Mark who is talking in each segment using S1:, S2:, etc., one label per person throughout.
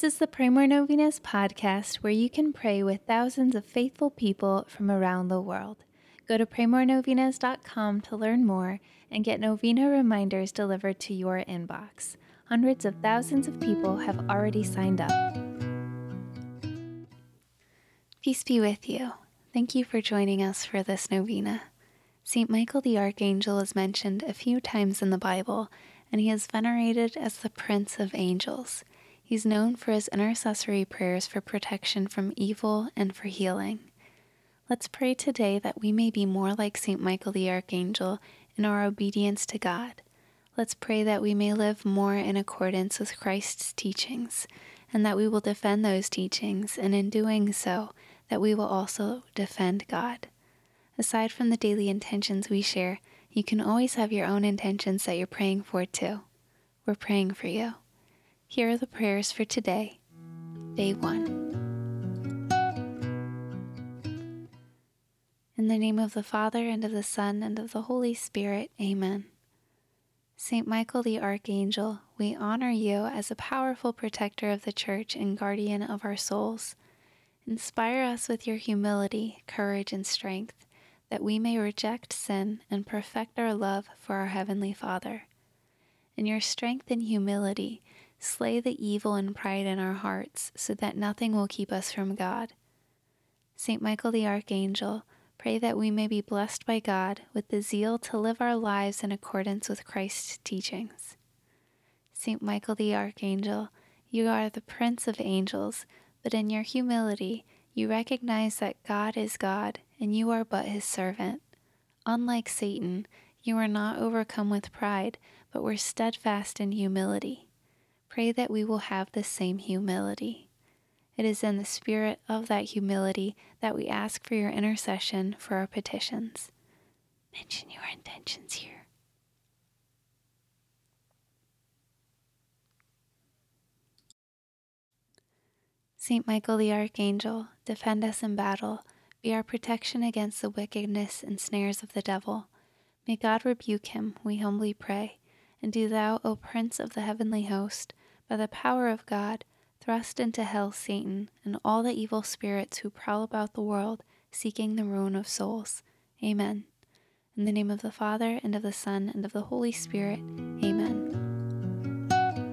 S1: This is the Pray More Novenas podcast where you can pray with thousands of faithful people from around the world. Go to praymorenovenas.com to learn more and get novena reminders delivered to your inbox. Hundreds of thousands of people have already signed up. Peace be with you. Thank you for joining us for this novena. St. Michael the Archangel is mentioned a few times in the Bible, and he is venerated as the Prince of Angels. He's known for his intercessory prayers for protection from evil and for healing. Let's pray today that we may be more like St. Michael the Archangel in our obedience to God. Let's pray that we may live more in accordance with Christ's teachings, and that we will defend those teachings, and in doing so, that we will also defend God. Aside from the daily intentions we share, you can always have your own intentions that you're praying for too. We're praying for you. Here are the prayers for today, Day 1. In the name of the Father, and of the Son, and of the Holy Spirit, Amen. Saint Michael the Archangel, we honor you as a powerful protector of the Church and guardian of our souls. Inspire us with your humility, courage, and strength, that we may reject sin and perfect our love for our Heavenly Father. In your strength and humility, slay the evil and pride in our hearts, so that nothing will keep us from God. Saint Michael the Archangel, pray that we may be blessed by God with the zeal to live our lives in accordance with Christ's teachings. Saint Michael the Archangel, you are the Prince of Angels, but in your humility, you recognize that God is God and you are but his servant. Unlike Satan, you are not overcome with pride, but were steadfast in humility. Pray that we will have the same humility. It is in the spirit of that humility that we ask for your intercession for our petitions. Mention your intentions here. Saint Michael the Archangel, defend us in battle, be our protection against the wickedness and snares of the devil. May God rebuke him, we humbly pray, and do thou, O Prince of the heavenly host, by the power of God, thrust into hell Satan and all the evil spirits who prowl about the world, seeking the ruin of souls. Amen. In the name of the Father, and of the Son, and of the Holy Spirit. Amen.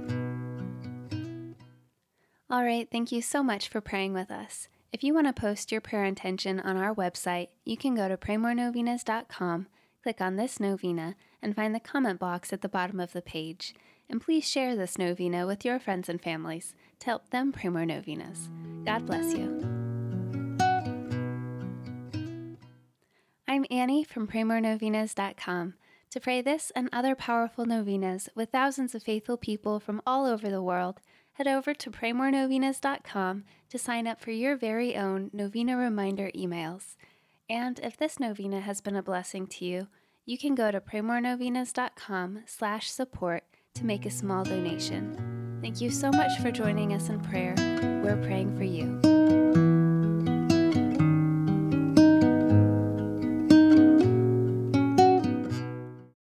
S1: All right, thank you so much for praying with us. If you want to post your prayer intention on our website, you can go to praymorenovenas.com, click on this novena, and find the comment box at the bottom of the page. And please share this novena with your friends and families to help them pray more novenas. God bless you. I'm Annie from praymorenovenas.com. To pray this and other powerful novenas with thousands of faithful people from all over the world, head over to praymorenovenas.com to sign up for your very own novena reminder emails. And if this novena has been a blessing to you, you can go to praymorenovenas.com/support to make a small donation. Thank you so much for joining us in prayer. We're praying for you.